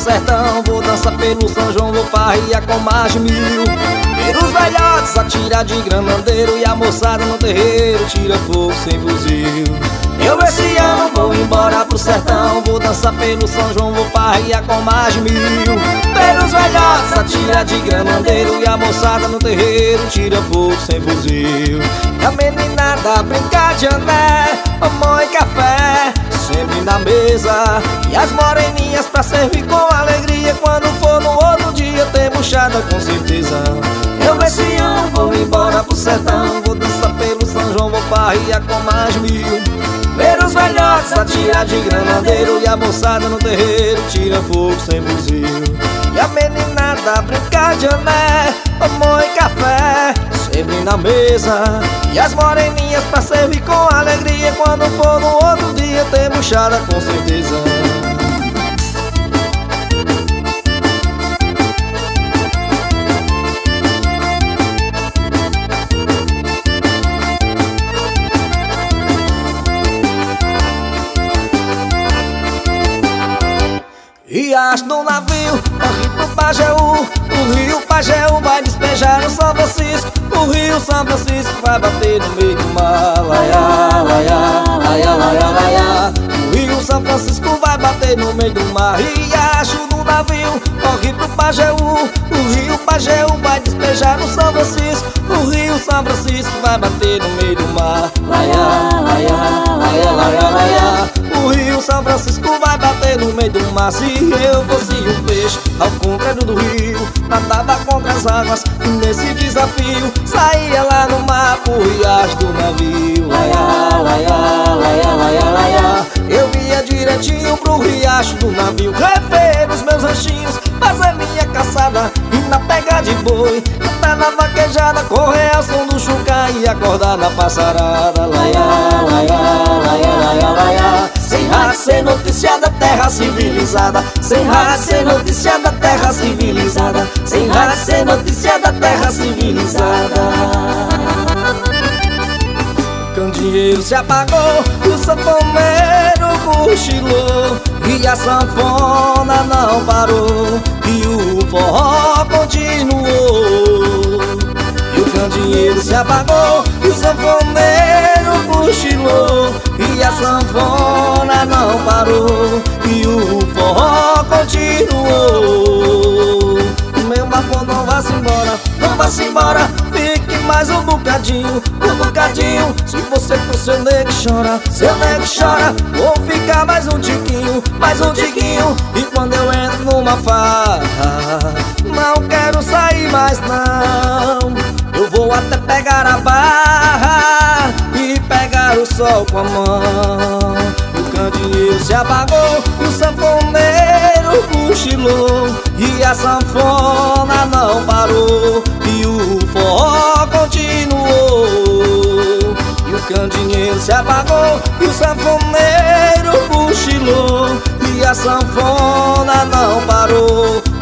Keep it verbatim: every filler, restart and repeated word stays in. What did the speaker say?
sertão, vou dançar pelo São João, vou farrear com mais de mil. Ver os velhotes atirar de granadeiro e a moçada no terreiro tira fogo sem fuzil. Eu esse ano vou embora pro sertão, vou dançar pelo São João, vou farrear com mais de mil. Ver os velhotes atirar de granadeiro e a moçada no terreiro tira fogo sem fuzil. E a meninada brincar de ané, mamão e café sempre na mesa, e as moreninhas pra servir com alegria. Quando for no outro dia tem buchada com certeza. Eu esse ano vou embora pro sertão, vou dançar pelo São João, vou farrear com mais mil. Ver os velhotes atirar de granadeiro e a moçada no terreiro tira fogo sem fuzil. E a meninada brincar de ané, mamão e café sempre na mesa, e as moreninhas pra servir com alegria. Quando for no outro dia tem buchada com certeza. Riacho do navio, corre pro Pajeú, o rio Pajeú vai despejar no São Francisco. O rio São Francisco vai bater no meio do mar. Laiá, laiá, laiá, laiá, laiá. O rio São Francisco vai bater no meio do mar. Riacho do navio, corre pro Pajeú, o rio Pajeú vai despejar no São Francisco. O rio São Francisco vai bater no meio do mar. Laiá, laiá, laiá, laiá, laiá. O rio São Francisco vai bater no meio do mar. Se eu fosse um peixe ao contrário do rio, nadava contra as águas e nesse desafio saía lá no mar pro riacho do navio. Laiá, laiá, laiá, laiá, laiá. Eu ia direitinho pro riacho do navio, rever os meus ranchinhos, fazer minha caçada e na pega de boi, cantar na vaquejada, correr ao som do chucá e acordar na passarada. Laiá, laiá, laiá, laiá, laiá. Sem rádio, sem notícia da terra civilizada. Sem rádio, sem notícia da terra civilizada. Sem rádio, sem notícia da terra civilizada. Candeeiro se apagou, o sanfoneiro cochilou, e a sanfona não parou, e o forró continuou. E o candeeiro se apagou, e o sanfoneiro cochilou, e a sanfona não parou, e o forró continuou. O meu bafão não vá-se embora, não vá-se embora, fique mais um bocadinho, um bocadinho. Se você for seu nego chora, seu nego chora, vou ficar mais um tiquinho, mais um tiquinho. E quando eu entro numa farra, não quero sair mais não. Eu vou até pegar a barra e pegar o sol com a mão. O candeeiro se apagou, o sanfoneiro cochilou, e a sanfona não parou, e o forró continuou. E o candeeiro se apagou, e o sanfoneiro cochilou, e a sanfona não parou,